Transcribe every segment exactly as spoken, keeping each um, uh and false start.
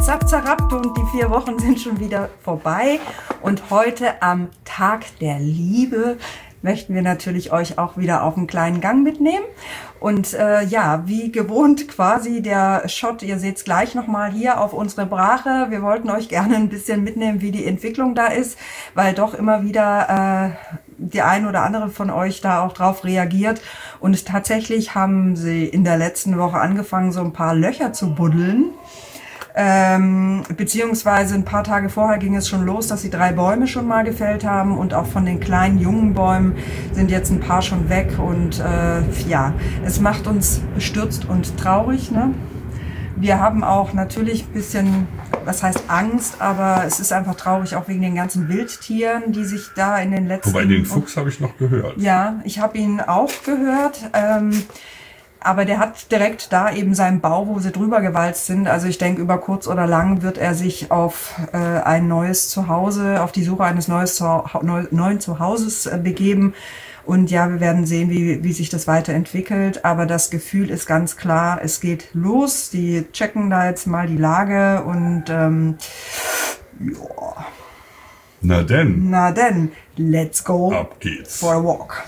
zap, zap und die vier Wochen sind schon wieder vorbei. Und heute am Tag der Liebe möchten wir natürlich euch auch wieder auf einen kleinen Gang mitnehmen. Und äh, ja, wie gewohnt quasi der Shot, ihr seht es gleich nochmal hier auf unsere Brache. Wir wollten euch gerne ein bisschen mitnehmen, wie die Entwicklung da ist, weil doch immer wieder äh, die ein oder andere von euch da auch drauf reagiert. Und tatsächlich haben sie in der letzten Woche angefangen, so ein paar Löcher zu buddeln. Ähm, beziehungsweise ein paar Tage vorher ging es schon los, dass sie drei Bäume schon mal gefällt haben und auch von den kleinen jungen Bäumen sind jetzt ein paar schon weg und äh, ja, es macht uns bestürzt und traurig, ne? Wir haben auch natürlich ein bisschen, was heißt Angst, aber es ist einfach traurig, auch wegen den ganzen Wildtieren, die sich da in den letzten... Wobei, den Fuchs habe ich noch gehört. Ja, ich habe ihn auch gehört. Ähm, Aber der hat direkt da eben seinen Bau, wo sie drüber gewalzt sind. Also ich denke, über kurz oder lang wird er sich auf äh, ein neues Zuhause, auf die Suche eines neues Zuha- neu, neuen Zuhauses äh, begeben. Und ja, wir werden sehen, wie, wie sich das weiterentwickelt. Aber das Gefühl ist ganz klar, es geht los. Die checken da jetzt mal die Lage und ähm, ja. Na denn. Na denn, let's go. Ab geht's. For a walk.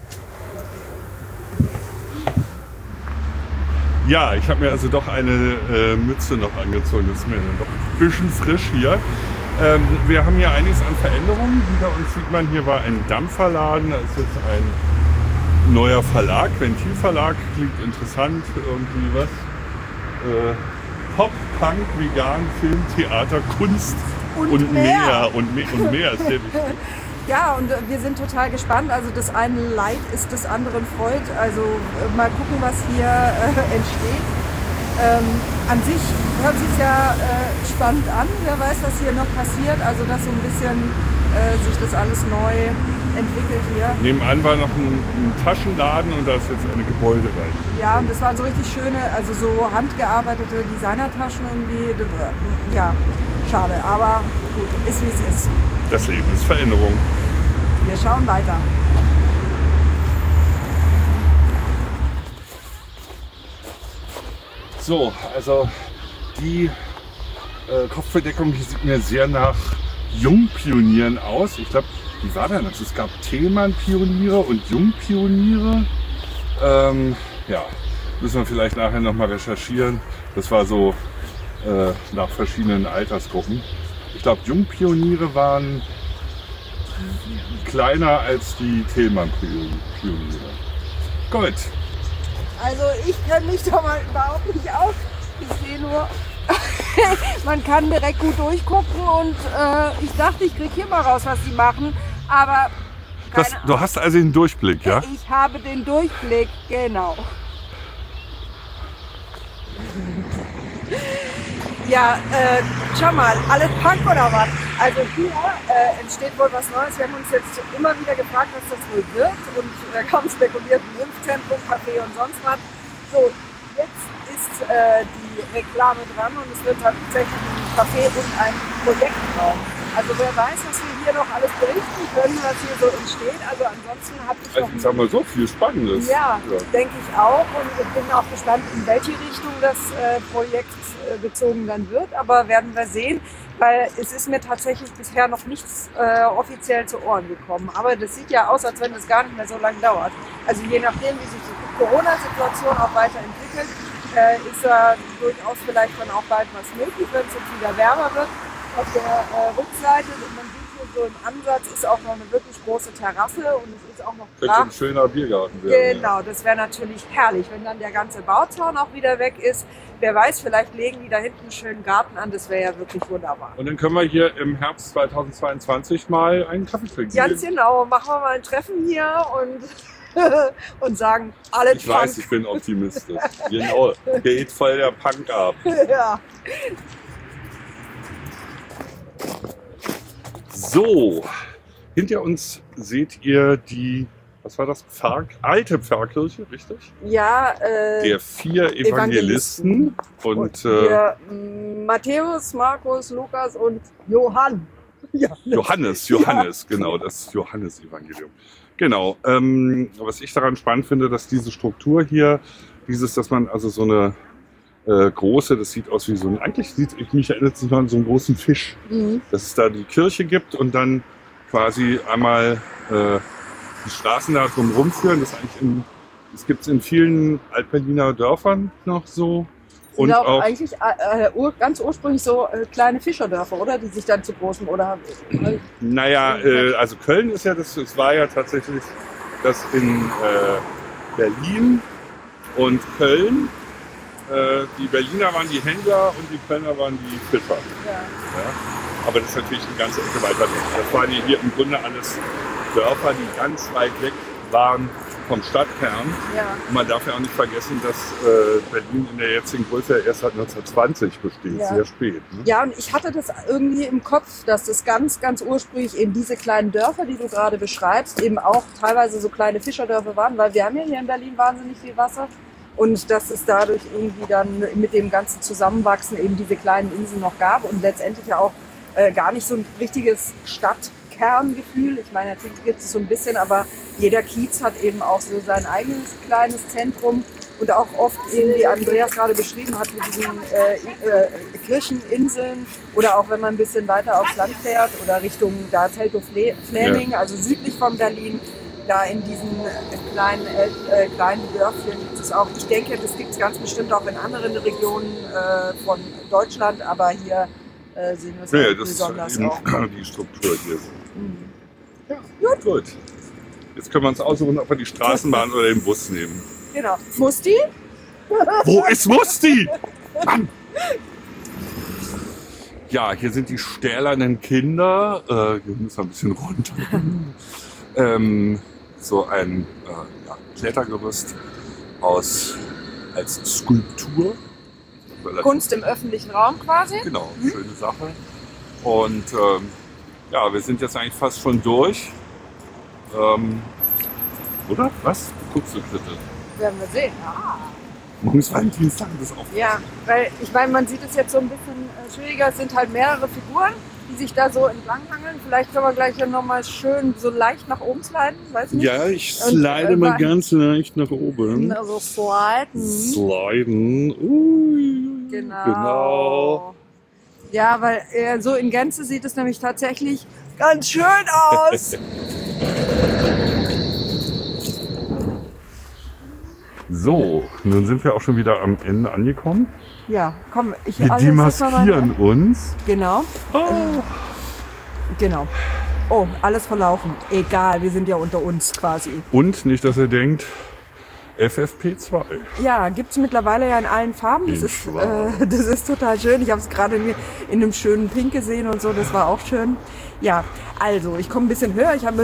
Ja, ich habe mir also doch eine äh, Mütze noch angezogen. Das ist mir doch ein bisschen frisch hier. Ähm, wir haben hier einiges an Veränderungen. Hinter uns sieht man, hier war ein Dampferladen. Da ist jetzt ein neuer Verlag, Ventilverlag. Klingt interessant. Irgendwie was. Äh, Pop, Punk, Vegan, Film, Theater, Kunst Und und, mehr. mehr. Und mehr. Und mehr ist sehr wichtig. Ja, und äh, wir sind total gespannt. Also das eine Leid ist des anderen Freud. Also äh, mal gucken, was hier äh, entsteht. Ähm, an sich hört sich ja äh, spannend an. Wer weiß, was hier noch passiert. Also dass so ein bisschen äh, sich das alles neu entwickelt hier. Nebenan war noch ein, ein Taschenladen und da ist jetzt eine Gebäudereihe. Ja, und das waren so richtig schöne, also so handgearbeitete Designertaschen irgendwie. Ja, schade. Aber gut, ist wie es ist. Das Leben ist Veränderung. Wir schauen weiter. So, also die äh, Kopfbedeckung, die sieht mir sehr nach Jungpionieren aus. Ich glaube, wie war denn das? Es gab Thälmann-Pioniere und Jungpioniere. Ähm, ja, müssen wir vielleicht nachher nochmal recherchieren. Das war so äh, nach verschiedenen Altersgruppen. Ich glaube, Jungpioniere waren kleiner als die Thälmann-Pioniere. Gut. Also ich kenne mich da mal überhaupt nicht aus. Ich sehe nur, man kann direkt gut durchgucken und äh, ich dachte, ich kriege hier mal raus, was sie machen. Aber Das, du hast also den Durchblick, ja? ich habe den Durchblick, genau. Ja, äh, schau mal, alles Punk oder was? Also hier äh, entsteht wohl was Neues. Wir haben uns jetzt immer wieder gefragt, was das wohl wird und äh, kaum spekuliert, ein Impfzentrum, Café und sonst was. So, jetzt ist äh, die Reklame dran und es wird tatsächlich ein Café und ein Projektraum. Also wer weiß, was wir hier noch alles berichten können, was hier so entsteht. Also ansonsten habe ich Also noch... ich sag mal so, viel Spannendes. Ja, ja. Denke ich auch und ich bin auch gespannt, in welche Richtung das äh, Projekt äh, gezogen dann wird, aber werden wir sehen, weil es ist mir tatsächlich bisher noch nichts äh, offiziell zu Ohren gekommen, aber das sieht ja aus, als wenn es gar nicht mehr so lange dauert. Also je nachdem, wie sich die Corona-Situation auch weiterentwickelt, äh, ist ja durchaus vielleicht dann auch bald was möglich, wenn es jetzt wieder wärmer wird. Auf der äh, Rückseite, man sieht hier so im Ansatz, ist auch noch eine wirklich große Terrasse und es ist auch noch Könnte flach. ein schöner Biergarten werden. Genau, das wäre natürlich herrlich, wenn dann der ganze Bauzaun auch wieder weg ist. Wer weiß, vielleicht legen die da hinten einen schönen Garten an, das wäre ja wirklich wunderbar. Und dann können wir hier im Herbst zweitausendzweiundzwanzig mal einen Kaffee trinken. Ganz genau, machen wir mal ein Treffen hier und, und sagen, alle Ich weiß, ich bin optimistisch. Genau, geht voll der Punk ab. Ja. So, hinter uns seht ihr die, was war das, Pfarr, alte Pfarrkirche, richtig? Ja, äh, Der vier Evangelisten. Evangelisten. Und, und äh, wir, Matthäus, Markus, Lukas und Johann. Ja, Johannes, Johannes, ja. Genau, das Johannesevangelium. Genau, ähm, was ich daran spannend finde, dass diese Struktur hier, dieses, dass man also so eine äh, große, das sieht aus wie so ein, eigentlich sieht ich mich erinnert sich noch an so einen großen Fisch, Mhm. dass es da die Kirche gibt und dann quasi einmal äh, die Straßen da drumherum führen. Das, eigentlich in, das gibt es in vielen Altberliner Dörfern noch so. Und Und auch, auch, eigentlich äh, ur, ganz ursprünglich so äh, kleine Fischerdörfer, oder? Die sich dann zu großen oder äh, naja, äh, also Köln ist ja das, es war ja tatsächlich das in äh, Berlin und Köln. Äh, die Berliner waren die Händler und die Kölner waren die Fischer. ja. Ja? Aber das ist natürlich eine ganze Ecke weiter weg. Das waren hier im Grunde alles Dörfer, die ganz weit weg waren vom Stadtkern. Ja. Und man darf ja auch nicht vergessen, dass äh, Berlin in der jetzigen Größe erst seit neunzehnhundertzwanzig besteht, Ja. sehr spät. Ne? Ja, und ich hatte das irgendwie im Kopf, dass das ganz, ganz ursprünglich eben diese kleinen Dörfer, die du gerade beschreibst, eben auch teilweise so kleine Fischerdörfer waren, weil wir haben ja hier in Berlin wahnsinnig viel Wasser. Und dass es dadurch irgendwie dann mit dem ganzen Zusammenwachsen eben diese kleinen Inseln noch gab und letztendlich ja auch äh, gar nicht so ein richtiges Stadtkerngefühl. Ich meine, natürlich gibt es so ein bisschen, aber jeder Kiez hat eben auch so sein eigenes kleines Zentrum und auch oft eben, wie Andreas gerade beschrieben hat, mit diesen äh, äh, Kircheninseln oder auch wenn man ein bisschen weiter aufs Land fährt oder Richtung da Teltow-Fläming, Ja. also südlich von Berlin, da in diesen äh, kleinen, äh, kleinen Dörfchen gibt es auch. Ich denke, das gibt es ganz bestimmt auch in anderen Regionen äh, von Deutschland, aber hier äh, sehen wir es Ja, halt das ist besonders eben auch. die Struktur hier. Mhm. Ja, gut. gut. Jetzt können wir uns aussuchen, ob wir die Straßenbahn oder den Bus nehmen. Genau. Musti? Wo ist Musti? Mann! Ja, hier sind die stählernen Kinder. Äh, wir müssen ein bisschen runter. ähm, so ein äh, ja, Klettergerüst aus als Skulptur. Relativ- Kunst im öffentlichen Raum quasi. Genau, schöne Sache. Und ähm, ja, wir sind jetzt eigentlich fast schon durch. Ähm, oder? Was? Guckst du bitte? Werden wir sehen. Ah. Morgen ist Valentinstag, das auch. Ja, weil ich meine, man sieht es jetzt so ein bisschen äh, schwieriger. Es sind halt mehrere Figuren, die sich da so entlanghangeln. Vielleicht können wir gleich ja nochmal schön so leicht nach oben sliden, weiß nicht. Ja, ich Und, slide äh, mal war- ganz leicht nach oben. Also sliden. Sliden. Ui. Genau. Genau. Ja, weil äh, so in Gänze sieht es nämlich tatsächlich ganz schön aus. So, nun sind wir auch schon wieder am Ende angekommen. Ja, komm, ich Wir also jetzt mal demaskieren meine- uns. Genau, Oh. genau. Oh, alles verlaufen. Egal, wir sind ja unter uns quasi. Und nicht, dass ihr denkt, F F P zwei. Ja, gibt's mittlerweile ja in allen Farben. Das In ist, Schwarz. äh, das ist total schön. Ich habe es gerade in, in einem schönen Pink gesehen und so. Das war auch schön. Ja, also, ich komme ein bisschen höher. Ich habe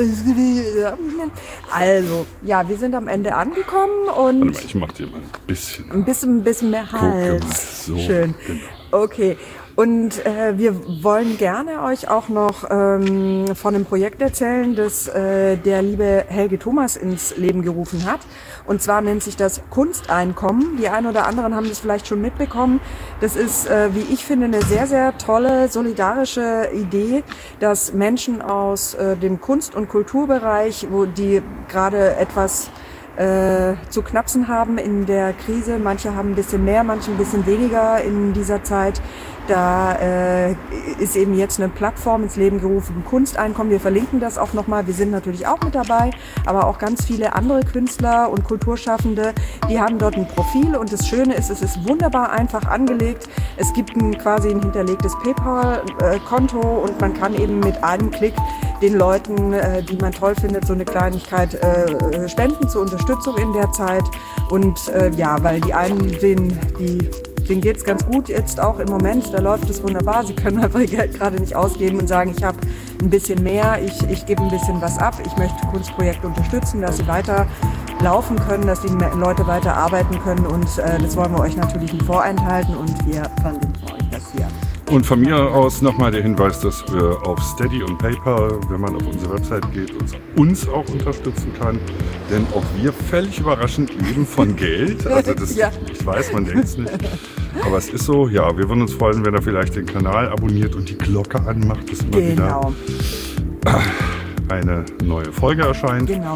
also, ja, wir sind am Ende angekommen Warte und mal, ich mach dir mal ein bisschen. ein bisschen, ein bisschen mehr Gucke mal. Hals. So, Schön. genau. Okay. Und äh, wir wollen gerne euch auch noch ähm, von einem Projekt erzählen, das äh, der liebe Helge Thomas ins Leben gerufen hat. Und zwar nennt sich das Kunsteinkommen. Die einen oder anderen haben das vielleicht schon mitbekommen. Das ist, äh, wie ich finde, eine sehr, sehr tolle, solidarische Idee, dass Menschen aus äh, dem Kunst- und Kulturbereich, wo die gerade etwas äh, zu knapsen haben in der Krise. Manche haben ein bisschen mehr, manche ein bisschen weniger in dieser Zeit. Da äh, ist eben jetzt eine Plattform ins Leben gerufen, Kunsteinkommen. Wir verlinken das auch nochmal. Wir sind natürlich auch mit dabei, aber auch ganz viele andere Künstler und Kulturschaffende, die haben dort ein Profil. Und das Schöne ist, es ist wunderbar einfach angelegt. Es gibt ein, quasi ein hinterlegtes PayPal-Konto und man kann eben mit einem Klick den Leuten, äh, die man toll findet, so eine Kleinigkeit äh, spenden zur Unterstützung in der Zeit. Und äh, ja, weil die einen, denen, die, denen geht's ganz gut jetzt auch im Moment, da läuft es wunderbar. Sie können einfach ihr Geld gerade nicht ausgeben und sagen, ich habe ein bisschen mehr, ich, ich gebe ein bisschen was ab, ich möchte Kunstprojekte unterstützen, dass sie weiter laufen können, dass die Leute weiter arbeiten können und äh, das wollen wir euch natürlich nicht vorenthalten und wir verlinken euch das hier. Und von mir aus nochmal der Hinweis, dass wir auf Steady und PayPal, wenn man auf unsere Website geht, uns, uns auch unterstützen kann. Denn auch wir völlig überraschend leben von Geld. Also das, Ja. ich weiß, man denkt es nicht. Aber es ist so, ja, wir würden uns freuen, wenn ihr vielleicht den Kanal abonniert und die Glocke anmacht, dass immer Genau, wieder eine neue Folge erscheint. genau.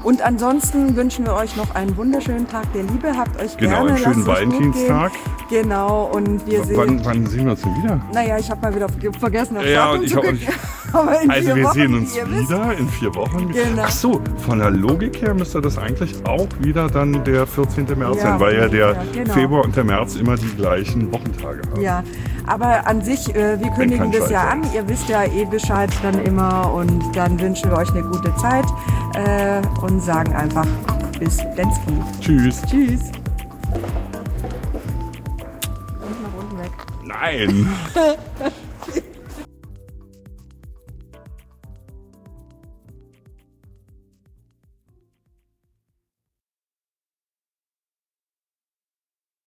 Und ansonsten wünschen wir euch noch einen wunderschönen Tag der Liebe. Habt euch Genau, gerne. einen schönen lasst es gut Valentinstag. gehen. Genau, und wir W sehen... wann, wann sehen wir uns denn wieder? Naja, ich habe mal wieder vergessen, auf Ja, Datum und ich zu auch gucken. nicht. Aber in Also vier wir Wochen, sehen uns wie ihr wisst. wieder in vier Wochen. Genau. Ach so, von der Logik her müsste das eigentlich auch wieder dann der vierzehnte März Ja, sein, weil ja der ja, genau. Februar und der März immer die gleichen Wochentage haben. Ja, aber an sich, äh, wir kündigen kein das ja Scheiß an. Ihr wisst ja eh Bescheid dann immer und dann wünschen wir euch eine gute Zeit äh, und sagen einfach bis Densky. Tschüss. Tschüss. Und nach unten weg. Nein.